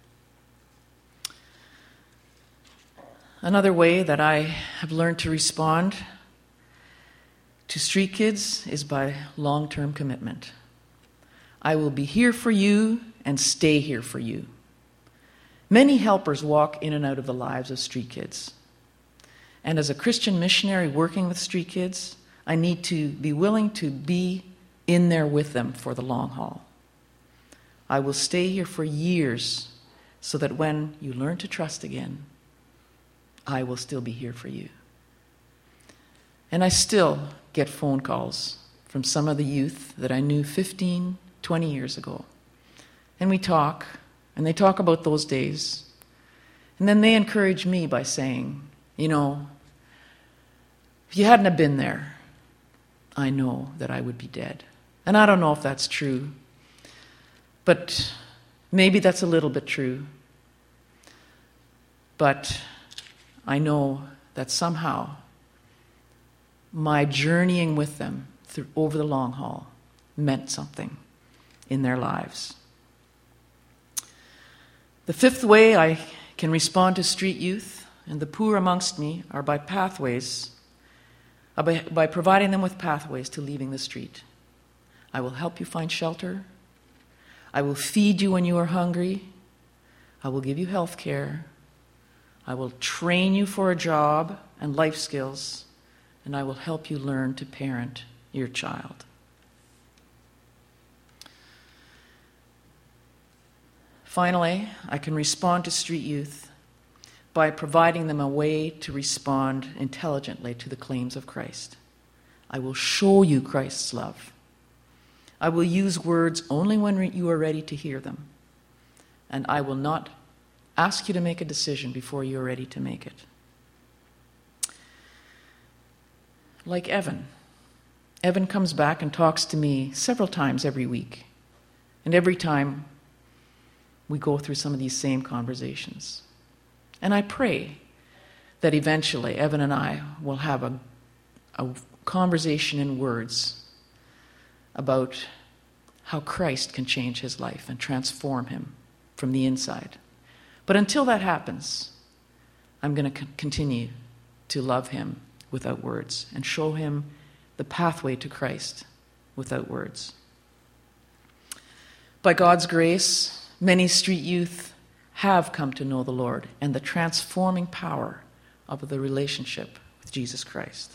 Speaker 6: Another way that I have learned to respond to street kids is by long-term commitment. I will be here for you and stay here for you. Many helpers walk in and out of the lives of street kids. And as a Christian missionary working with street kids, I need to be willing to be in there with them for the long haul. I will stay here for years so that when you learn to trust again, I will still be here for you. And I still get phone calls from some of the youth that I knew 15, 20 years ago. And we talk, and they talk about those days. And then they encourage me by saying, if you hadn't have been there, I know that I would be dead. And I don't know if that's true, but maybe that's a little bit true. But I know that somehow my journeying with them over the long haul meant something in their lives. The fifth way I can respond to street youth and the poor amongst me are by pathways by providing them with pathways to leaving the street. I will help you find shelter. I will feed you when you are hungry. I will give you health care. I will train you for a job and life skills, and I will help you learn to parent your child. Finally, I can respond to street youth by providing them a way to respond intelligently to the claims of Christ. I will show you Christ's love. I will use words only when you are ready to hear them, and I will not ask you to make a decision before you are ready to make it. Like Evan. Evan comes back and talks to me several times every week, and every time we go through some of these same conversations. And I pray that eventually Evan and I will have a conversation in words about how Christ can change his life and transform him from the inside. But until that happens, I'm going to continue to love him without words and show him the pathway to Christ without words. By God's grace, many street youth have come to know the Lord and the transforming power of the relationship with Jesus Christ.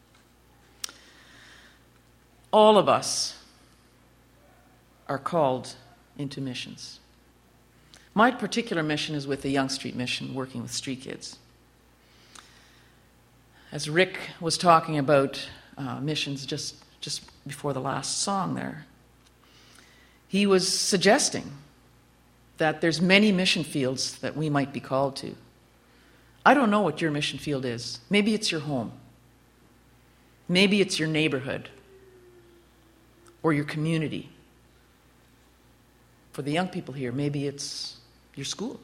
Speaker 6: All of us are called into missions. My particular mission is with the Yonge Street Mission, working with street kids. As Rick was talking about missions just before the last song there, he was suggesting that there's many mission fields that we might be called to. I don't know what your mission field is. Maybe it's your home. Maybe it's your neighborhood or your community. For the young people here, maybe it's your school.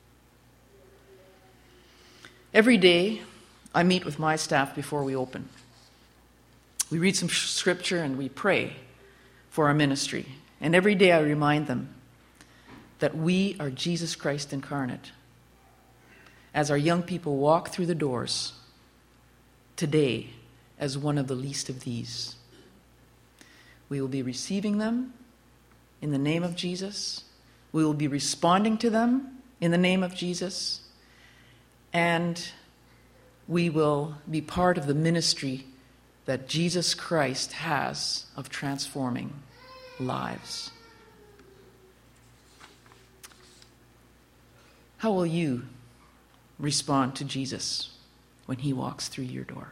Speaker 6: Every day, I meet with my staff before we open. We read some scripture and we pray for our ministry. And every day I remind them that we are Jesus Christ incarnate. As our young people walk through the doors today as one of the least of these, we will be receiving them in the name of Jesus. We will be responding to them in the name of Jesus. And we will be part of the ministry that Jesus Christ has of transforming lives. How will you respond to Jesus when he walks through your door?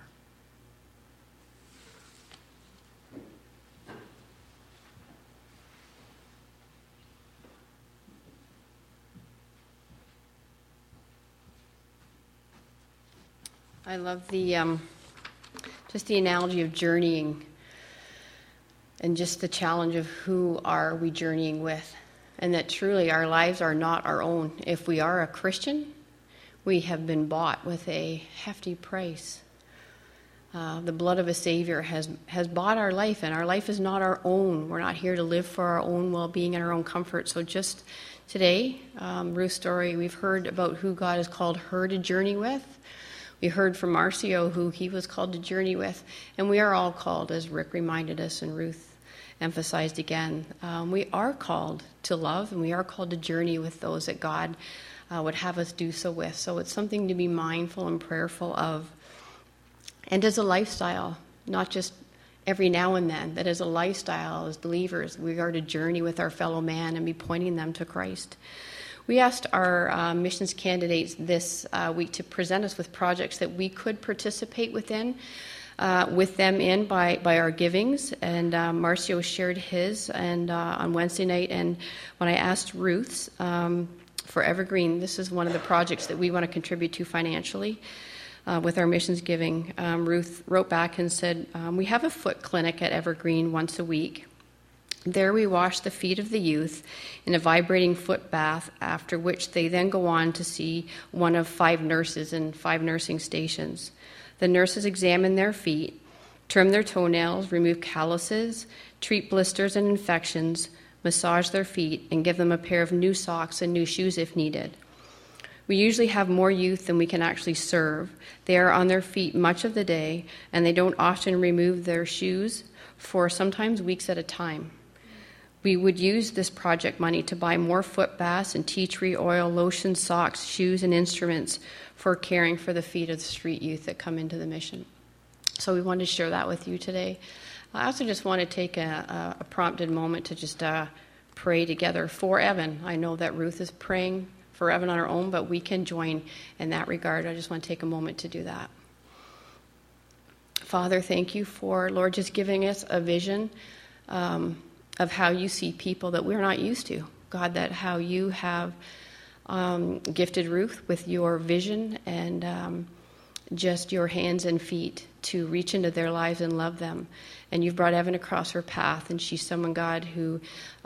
Speaker 5: I love the just the analogy of journeying and just the challenge of who are we journeying with, and that truly our lives are not our own. If we are a Christian, we have been bought with a hefty price. The blood of a Savior has bought our life, and our life is not our own. We're not here to live for our own well-being and our own comfort. So just today, Ruth's story, we've heard about who God has called her to journey with. We heard from Marcio who he was called to journey with, and we are all called, as Rick reminded us and Ruth emphasized again. We are called to love, and we are called to journey with those that God would have us do so with. So it's something to be mindful and prayerful of. And as a lifestyle, not just every now and then, that as a lifestyle, as believers, we are to journey with our fellow man and be pointing them to Christ. We asked our missions candidates this week to present us with projects that we could participate within, with them in by our givings. And Marcio shared his and on Wednesday night. And when I asked Ruth's for Evergreen, this is one of the projects that we want to contribute to financially with our missions giving. Ruth wrote back and said, we have a foot clinic at Evergreen once a week. There we wash the feet of the youth in a vibrating foot bath, after which they then go on to see one of 5 nurses in 5 nursing stations. The nurses examine their feet, trim their toenails, remove calluses, treat blisters and infections, massage their feet, and give them a pair of new socks and new shoes if needed. We usually have more youth than we can actually serve. They are on their feet much of the day, and they don't often remove their shoes for sometimes weeks at a time. We would use this project money to buy more foot baths and tea tree oil, lotion, socks, shoes, and instruments for caring for the feet of the street youth that come into the mission. So we wanted to share that with you today. I also just want to take a prompted moment to just pray together for Evan. I know that Ruth is praying for Evan on her own, but we can join in that regard. I just want to take a moment to do that. Father, thank you for, Lord, just giving us a vision of how you see people that we're not used to. God, that how you have gifted Ruth with your vision and just your hands and feet to reach into their lives and love them. And you've brought Evan across her path, and she's someone, God, who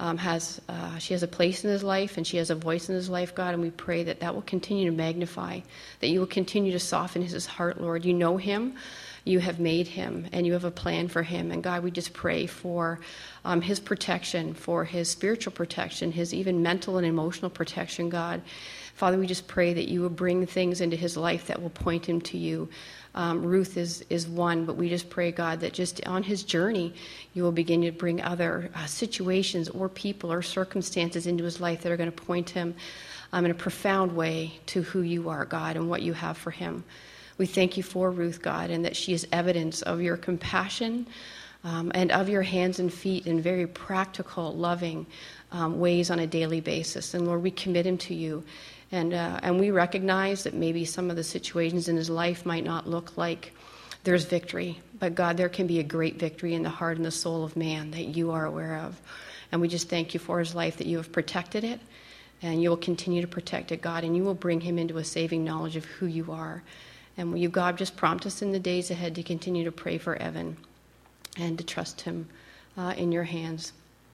Speaker 5: she has a place in his life, and she has a voice in his life, God, and we pray that that will continue to magnify, that you will continue to soften his heart, Lord. You know him, you have made him, and you have a plan for him. And God, we just pray for his protection, for his spiritual protection, his even mental and emotional protection, God. Father, we just pray that you will bring things into his life that will point him to you. Ruth is one, but we just pray, God, that just on his journey, you will begin to bring other situations or people or circumstances into his life that are going to point him in a profound way to who you are, God, and what you have for him. We thank you for Ruth, God, and that she is evidence of your compassion and of your hands and feet in very practical, loving ways on a daily basis. And Lord, we commit him to you. And we recognize that maybe some of the situations in his life might not look like there's victory. But God, there can be a great victory in the heart and the soul of man that you are aware of. And we just thank you for his life, that you have protected it. And you will continue to protect it, God. And you will bring him into a saving knowledge of who you are. And will you, God, just prompt us in the days ahead to continue to pray for Evan and to trust him in your hands.